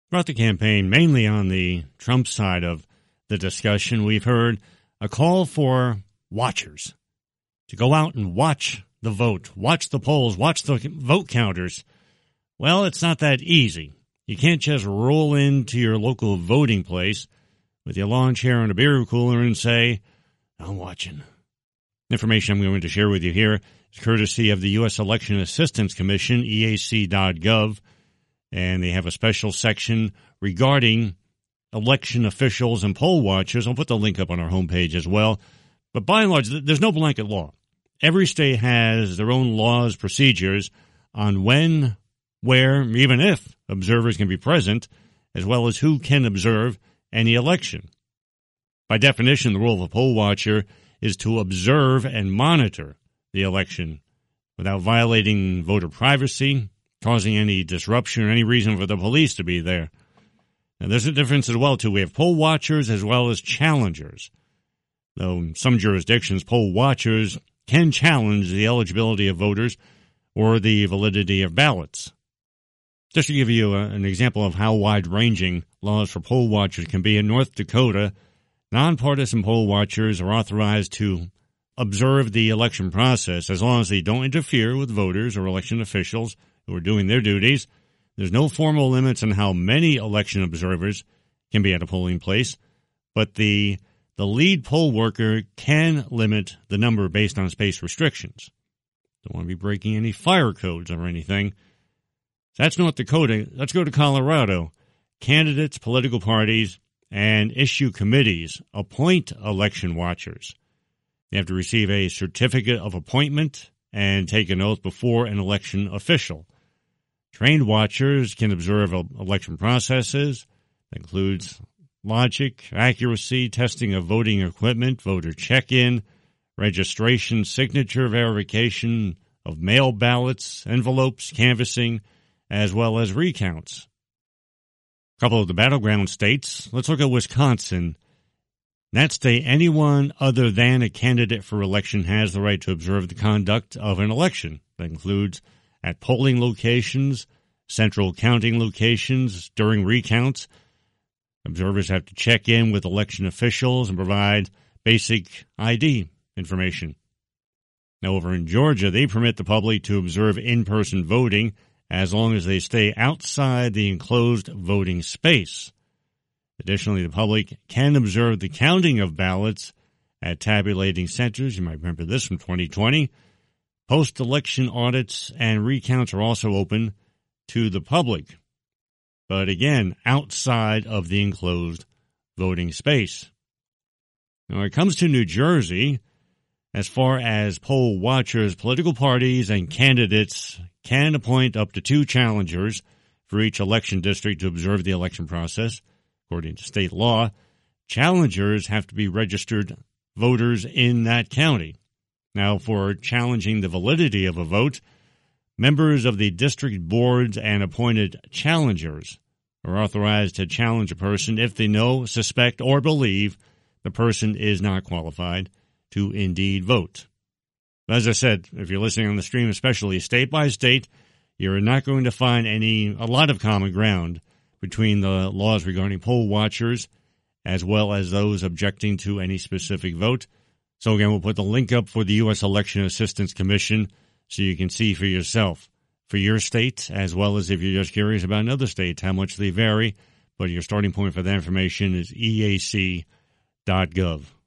Throughout the campaign, mainly on the Trump side of the discussion, we've heard a call for watchers to go out and watch the vote, watch the polls, watch the vote counters. Well, it's not that easy. You can't just roll into your local voting place with your lawn chair and a beer cooler and say, I'm watching. Information I'm going to share with you here is courtesy of the U.S. Election Assistance Commission, EAC.gov, and they have a special section regarding election officials and poll watchers. I'll put the link up on our homepage as well. But by and large, there's no blanket law. Every state has their own laws, procedures on when, where, even if observers can be present, as well as who can observe any election. By definition, the role of a poll watcher is to observe and monitor the election without violating voter privacy, causing any disruption or any reason for the police to be there. Now, there's a difference as well, too. We have poll watchers as well as challengers. Though in some jurisdictions, poll watchers can challenge the eligibility of voters or the validity of ballots. Just to give you an example of how wide-ranging laws for poll watchers can be, in North Dakota, nonpartisan poll watchers are authorized to observe the election process as long as they don't interfere with voters or election officials who are doing their duties. There's no formal limits on how many election observers can be at a polling place, but the lead poll worker can limit the number based on space restrictions. Don't want to be breaking any fire codes or anything. That's North Dakota. Let's go to Colorado. Candidates, political parties, and issue committees appoint election watchers. You have to receive a certificate of appointment and take an oath before an election official. Trained watchers can observe election processes. That includes logic, accuracy, testing of voting equipment, voter check-in, registration, signature verification of mail ballots, envelopes, canvassing, as well as recounts. A couple of the battleground states. Let's look at Wisconsin. In that state, anyone other than a candidate for election has the right to observe the conduct of an election. That includes at polling locations, central counting locations, during recounts. Observers have to check in with election officials and provide basic ID information. Now, over in Georgia, they permit the public to observe in-person voting as long as they stay outside the enclosed voting space. Additionally, the public can observe the counting of ballots at tabulating centers. You might remember this from 2020. Post-election audits and recounts are also open to the public, but again, outside of the enclosed voting space. Now, when it comes to New Jersey, as far as poll watchers, political parties and candidates can appoint up to 2 challengers for each election district to observe the election process. According to state law, challengers have to be registered voters in that county. Now, for challenging the validity of a vote, members of the district boards and appointed challengers are authorized to challenge a person if they know, suspect, or believe the person is not qualified to indeed vote. As I said, if you're listening on the stream, especially state by state, you're not going to find a lot of common ground between the laws regarding poll watchers as well as those objecting to any specific vote. So again, we'll put the link up for the U.S. Election Assistance Commission so you can see for yourself, for your state, as well as if you're just curious about another state, how much they vary. But your starting point for that information is EAC.gov.